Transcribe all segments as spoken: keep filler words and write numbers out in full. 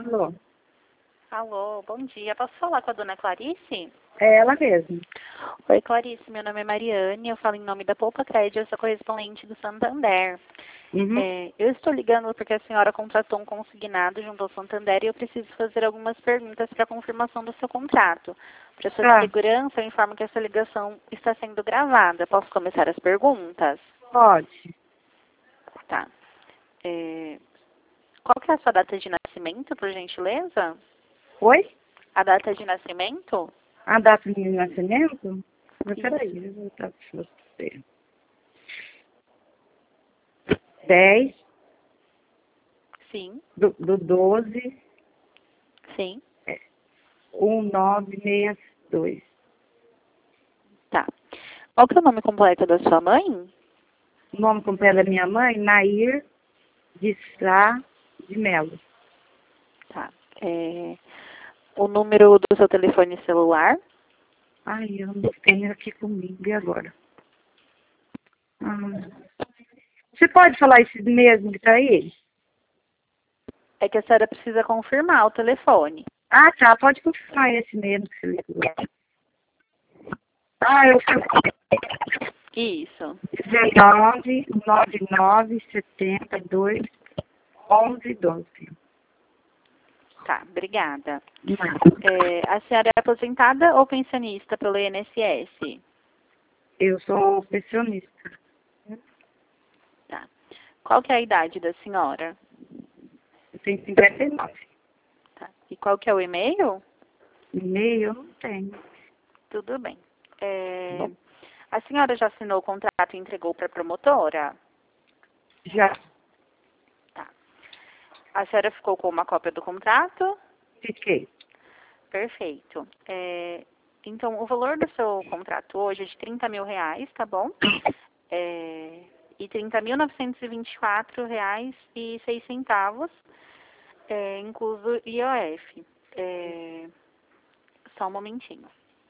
Alô? Alô, bom dia. Posso falar com a dona Clarice? É ela mesma. Oi, Clarice. Meu nome é Mariane. Eu falo em nome da Poupa Crédito. Eu sou correspondente do Santander. Uhum. É, eu estou ligando porque a senhora contratou um consignado junto ao Santander e eu preciso fazer algumas perguntas para confirmação do seu contrato. Para sua Tá. segurança, eu informo que essa ligação está sendo gravada. Posso começar as perguntas? Pode. Tá. É, qual que é a sua data de nascimento, por gentileza? Oi? A data de nascimento? A data de nascimento? Mas Isso. peraí, eu vou voltar para você. dez Sim, do, do doze, sim. é, um nove seis dois. Tá. Qual que é o nome completo da sua mãe? O nome completo da minha mãe, Nair de Sá de Melo. Tá. É, o número do seu telefone celular? Ai, eu não tenho aqui comigo, e agora? Ah. Você pode falar esse mesmo que tá aí? É que a senhora precisa confirmar o telefone. Ah, tá, pode confirmar esse mesmo que você ligou. Ah, eu Isso. dezenove, noventa e nove, setenta e dois, onze, doze. Tá, obrigada. Não. É, a senhora é aposentada ou pensionista pelo I N S S? Eu sou pensionista. Tá. Qual que é a idade da senhora? Eu tenho cinquenta e nove. Tá. E qual que é o e-mail? E-mail eu não tenho. Tudo bem. É, Bom, a senhora já assinou o contrato e entregou para a promotora? já Tá. A senhora ficou com uma cópia do contrato? fiquei. Perfeito. É, então, o valor do seu contrato hoje é de trinta mil reais, tá bom? É, e trinta mil novecentos e vinte e quatro reais e seis centavos, é, incluso I O F. É, só um momentinho.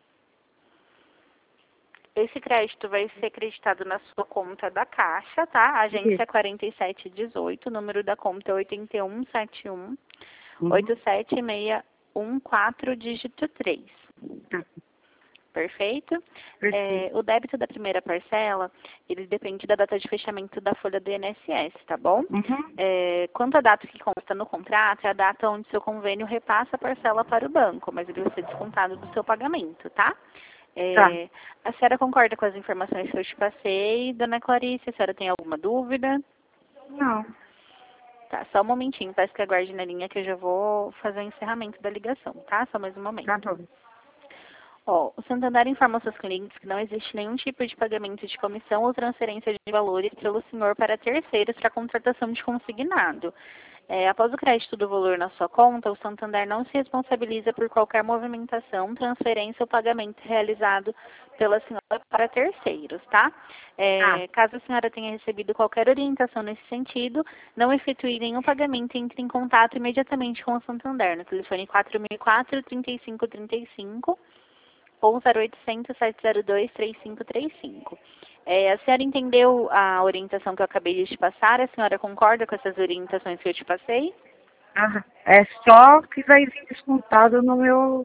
Esse crédito vai ser acreditado na sua conta da Caixa, tá? Agência Isso. quarenta e sete dezoito, número da conta é oito um sete um, Uhum. oito sete seis um quatro, dígito três. Tá. Perfeito? É, Perfeito. o débito da primeira parcela, ele depende da data de fechamento da folha do I N S S, tá bom? Uhum. É, quanto à data que consta no contrato, é a data onde seu convênio repassa a parcela para o banco, mas ele vai ser descontado do seu pagamento, tá? Tá. É, a senhora concorda com as informações que eu te passei, dona Clarice? A senhora tem alguma dúvida? Não. Tá, só um momentinho, peço que aguarde na linha que eu já vou fazer o encerramento da ligação, tá? Só mais um momento. Tá bom. Ó, o Santander informa aos seus clientes que não existe nenhum tipo de pagamento de comissão ou transferência de valores pelo senhor para terceiros para contratação de consignado. É, após o crédito do valor na sua conta, o Santander não se responsabiliza por qualquer movimentação, transferência ou pagamento realizado pela senhora para terceiros, tá? Tá. É, caso a senhora tenha recebido qualquer orientação nesse sentido, não efetue nenhum pagamento e entre em contato imediatamente com o Santander no telefone quatro mil e quatro, trinta e cinco trinta e cinco ou zero oitocentos, sete zero dois, três cinco três cinco. É, a senhora entendeu a orientação que eu acabei de te passar? A senhora concorda com essas orientações que eu te passei? Ah, é só que vai vir descontado no meu...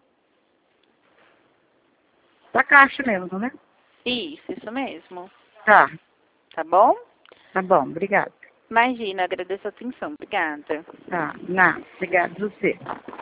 da caixa mesmo, né? Isso, isso mesmo. Tá. Tá bom? Tá bom. Obrigada. Imagina, agradeço a atenção. Obrigada. Tá. Não. Obrigada. Você.